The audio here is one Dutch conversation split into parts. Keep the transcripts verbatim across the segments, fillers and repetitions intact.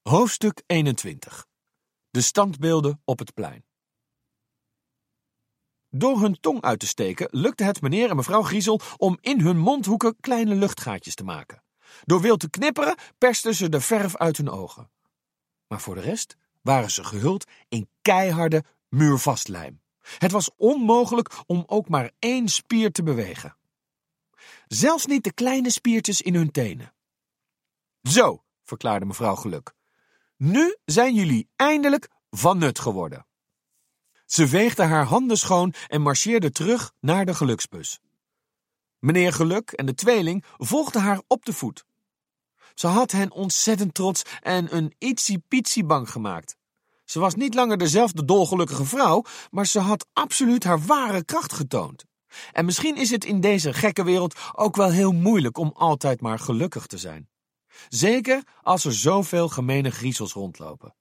Hoofdstuk eenentwintig. De standbeelden op het plein. Door hun tong uit te steken lukte het meneer en mevrouw Griezel om in hun mondhoeken kleine luchtgaatjes te maken. Door wild te knipperen persten ze de verf uit hun ogen. Maar voor de rest waren ze gehuld in keiharde muurvastlijm. Het was onmogelijk om ook maar één spier te bewegen. Zelfs niet de kleine spiertjes in hun tenen. Zo, verklaarde mevrouw Geluk. Nu zijn jullie eindelijk van nut geworden. Ze veegde haar handen schoon en marcheerde terug naar de geluksbus. Meneer Geluk en de tweeling volgden haar op de voet. Ze had hen ontzettend trots en een ietsie-pietsie bang gemaakt. Ze was niet langer dezelfde dolgelukkige vrouw, maar ze had absoluut haar ware kracht getoond. En misschien is het in deze gekke wereld ook wel heel moeilijk om altijd maar gelukkig te zijn. Zeker als er zoveel gemene griezels rondlopen.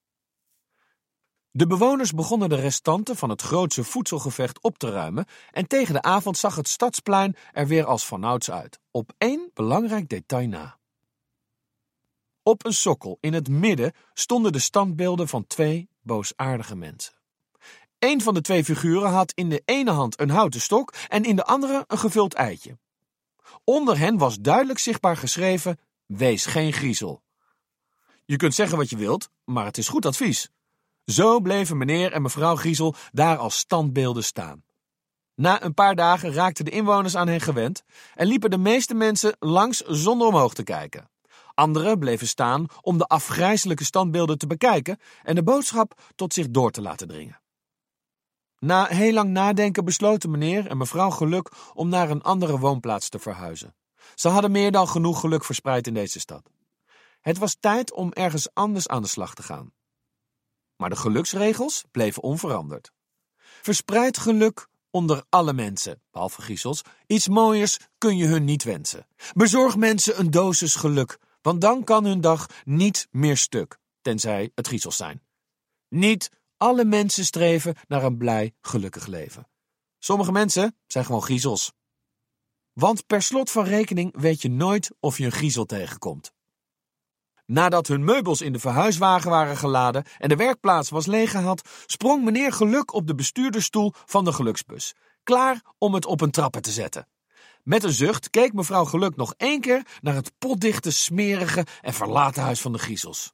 De bewoners begonnen de restanten van het grootse voedselgevecht op te ruimen en tegen de avond zag het stadsplein er weer als vanouds uit, op één belangrijk detail na. Op een sokkel in het midden stonden de standbeelden van twee boosaardige mensen. Eén van de twee figuren had in de ene hand een houten stok en in de andere een gevuld eitje. Onder hen was duidelijk zichtbaar geschreven: wees geen griezel. Je kunt zeggen wat je wilt, maar het is goed advies. Zo bleven meneer en mevrouw Griezel daar als standbeelden staan. Na een paar dagen raakten de inwoners aan hen gewend en liepen de meeste mensen langs zonder omhoog te kijken. Anderen bleven staan om de afgrijselijke standbeelden te bekijken en de boodschap tot zich door te laten dringen. Na heel lang nadenken besloten meneer en mevrouw Geluk om naar een andere woonplaats te verhuizen. Ze hadden meer dan genoeg geluk verspreid in deze stad. Het was tijd om ergens anders aan de slag te gaan. Maar de geluksregels bleven onveranderd. Verspreid geluk onder alle mensen, behalve griezels. Iets mooiers kun je hun niet wensen. Bezorg mensen een dosis geluk, want dan kan hun dag niet meer stuk, tenzij het griezels zijn. Niet alle mensen streven naar een blij, gelukkig leven. Sommige mensen zijn gewoon griezels. Want per slot van rekening weet je nooit of je een griezel tegenkomt. Nadat hun meubels in de verhuiswagen waren geladen en de werkplaats was leeggehaald, sprong meneer Geluk op de bestuurdersstoel van de geluksbus, klaar om het op een trappen te zetten. Met een zucht keek mevrouw Geluk nog één keer naar het potdichte, smerige en verlaten huis van de griezels.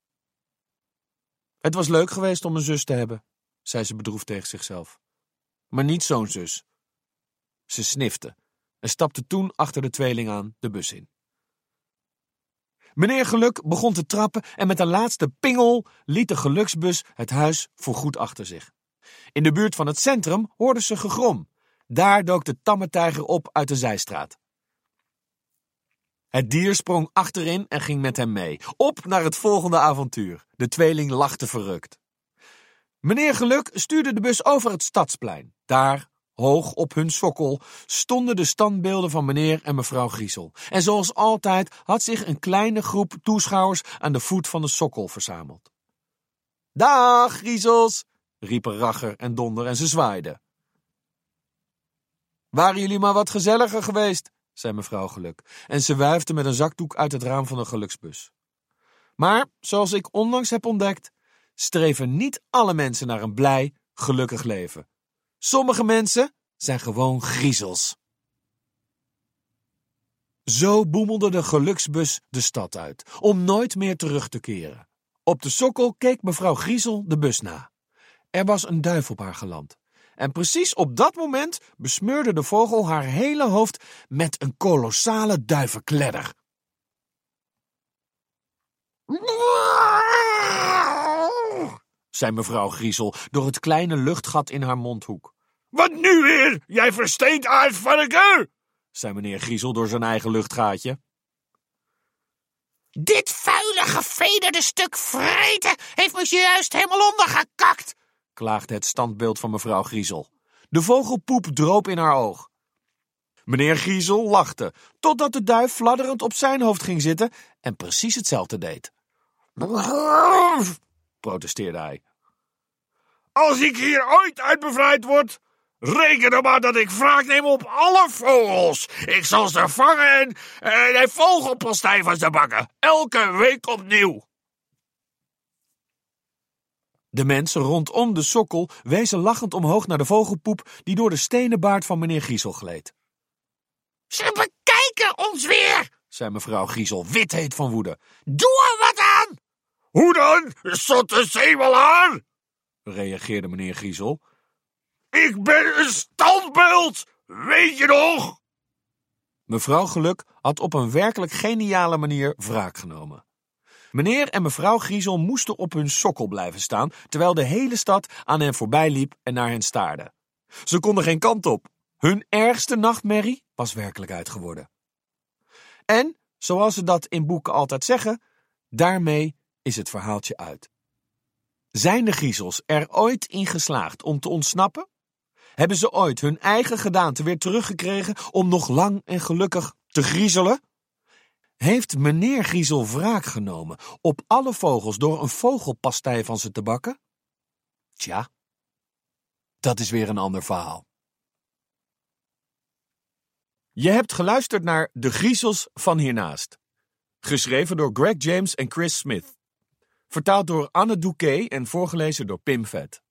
Het was leuk geweest om een zus te hebben, zei ze bedroefd tegen zichzelf. Maar niet zo'n zus. Ze snifte en stapte toen achter de tweeling aan de bus in. Meneer Geluk begon te trappen en met een laatste pingel liet de geluksbus het huis voorgoed achter zich. In de buurt van het centrum hoorden ze gegrom. Daar dook de tamme tijger op uit de zijstraat. Het dier sprong achterin en ging met hem mee, op naar het volgende avontuur. De tweeling lachte verrukt. Meneer Geluk stuurde de bus over het stadsplein. Daar, hoog op hun sokkel, stonden de standbeelden van meneer en mevrouw Griezel. En zoals altijd had zich een kleine groep toeschouwers aan de voet van de sokkel verzameld. Dag, Griezels, riepen Ragger en Donder en ze zwaaiden. Waren jullie maar wat gezelliger geweest, zei mevrouw Geluk, en ze wuifde met een zakdoek uit het raam van de geluksbus. Maar, zoals ik onlangs heb ontdekt, streven niet alle mensen naar een blij, gelukkig leven. Sommige mensen zijn gewoon griezels. Zo boemelde de geluksbus de stad uit, om nooit meer terug te keren. Op de sokkel keek mevrouw Griezel de bus na. Er was een duif op haar geland. En precies op dat moment besmeurde de vogel haar hele hoofd met een kolossale duivenkledder. Zei mevrouw Griezel door het kleine luchtgat in haar mondhoek. Wat nu weer, jij versteend aardvarken? Zei meneer Griezel door zijn eigen luchtgaatje. Dit vuile, gevederde stuk vreten heeft me juist helemaal ondergekakt, klaagde het standbeeld van mevrouw Griezel. De vogelpoep droop in haar oog. Meneer Griezel lachte, totdat de duif fladderend op zijn hoofd ging zitten en precies hetzelfde deed. Protesteerde hij. Als ik hier ooit uit bevrijd word, reken dan maar dat ik wraak neem op alle vogels. Ik zal ze vangen en, en vogelpastei van ze bakken. Elke week opnieuw. De mensen rondom de sokkel wezen lachend omhoog naar de vogelpoep die door de stenen baard van meneer Griezel gleed. Ze bekijken ons weer, zei mevrouw Griezel, wit-heet van woede. Doe er wat aan! Hoe dan? Zotte zeemelaar? Reageerde meneer Griezel. Ik ben een standbeeld, weet je nog? Mevrouw Geluk had op een werkelijk geniale manier wraak genomen. Meneer en mevrouw Griezel moesten op hun sokkel blijven staan, terwijl de hele stad aan hen voorbij liep en naar hen staarde. Ze konden geen kant op. Hun ergste nachtmerrie was werkelijkheid geworden. En, zoals ze dat in boeken altijd zeggen, daarmee is het verhaaltje uit. Zijn de Griezels er ooit in geslaagd om te ontsnappen? Hebben ze ooit hun eigen gedaante weer teruggekregen om nog lang en gelukkig te griezelen? Heeft meneer Griezel wraak genomen op alle vogels door een vogelpastei van ze te bakken? Tja, dat is weer een ander verhaal. Je hebt geluisterd naar De Griezels van Hiernaast. Geschreven door Greg James en Chris Smith. Vertaald door Anne Douquet en voorgelezen door Pim Vet.